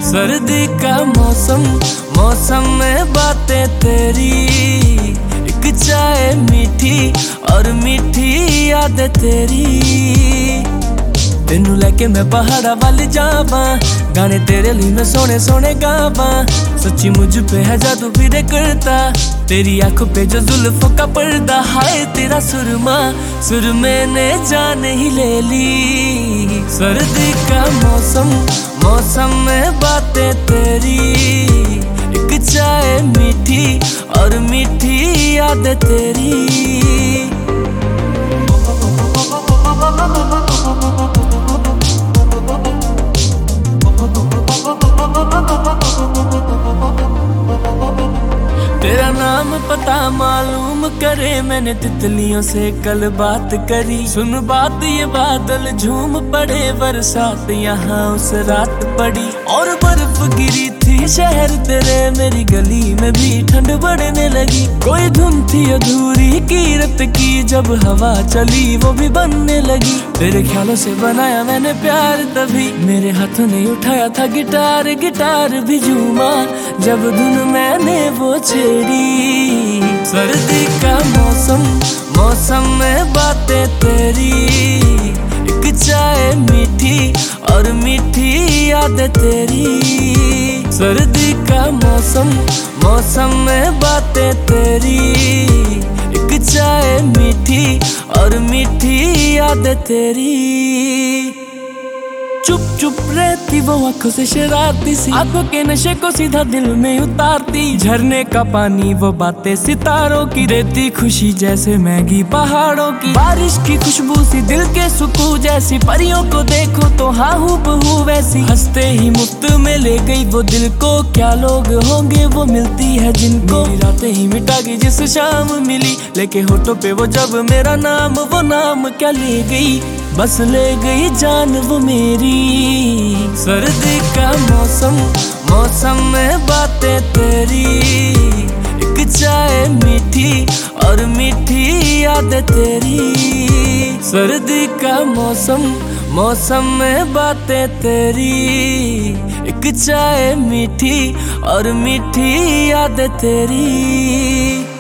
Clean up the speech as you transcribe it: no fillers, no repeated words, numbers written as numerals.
सर्दी का मौसम, मौसम में बातें तेरी, एक चाय मीठी और मीठी याद तेरी। तेनू लेके मैं पहाड़ा वाली जावा, गाने तेरे लिए मैं सोने सोने गावा। सच्ची मुझ पे है जादू फिरे करता, तेरी आंखों पे जो जुल्फों का पर्दा। हाय तेरा सुरमा, सुर मैंने जान ही ले ली। सर्दी का मौसम, मौसम में बातें तेरी, एक चाय मीठी और मीठी याद तेरी। तेरा नाम पता मालूम करे मैंने तितलियों से कल बात करी। सुन बात ये बादल झूम पड़े, बरसात यहाँ उस रात पड़ी। और बर्फ गिरी थी शहर तेरे, मेरी गली में भी ठंड बढ़ने लगी। कोई धुन थी अधूरी कीरत की, जब हवा चली वो भी बनने लगी। तेरे ख्यालों से बनाया मैंने प्यार तभी, मेरे हाथों ने उठाया था गिटार। गिटार भी झूमा जब धुन मैंने वो छेड़ी। सर्दी का मौसम, मौसम में बातें तेरी, एक चाय मीठी और मीठी याद तेरी। सर्दी का मौसम, मौसम में बातें तेरी, एक चाय मीठी और मीठी याद तेरी। चुप चुप रहती वो आंखों से शरारती सी, आंखों के नशे को सीधा दिल में उतारती। झरने का पानी वो बातें सितारों की, देती खुशी जैसे मैगी पहाड़ों की। बारिश की खुशबू सी दिल के सुकून जैसी, परियों को देखो तो हाँ हूबहू वैसी। हंसते ही मुफ्त में ले गई वो दिल को, क्या लोग होंगे वो मिलती है जिनको। मेरी रातें ही मिटा गई जिस शाम मिली, लेके होठों पे वो जब मेरा नाम। वो नाम क्या ले गई, बस ले गई जान वो मेरी। सर्दी का मौसम, मौसम में बातें तेरी, एक चाय मीठी और मीठी याद तेरी। सर्दी का मौसम, मौसम में बातें तेरी, एक चाय मीठी और मीठी याद तेरी।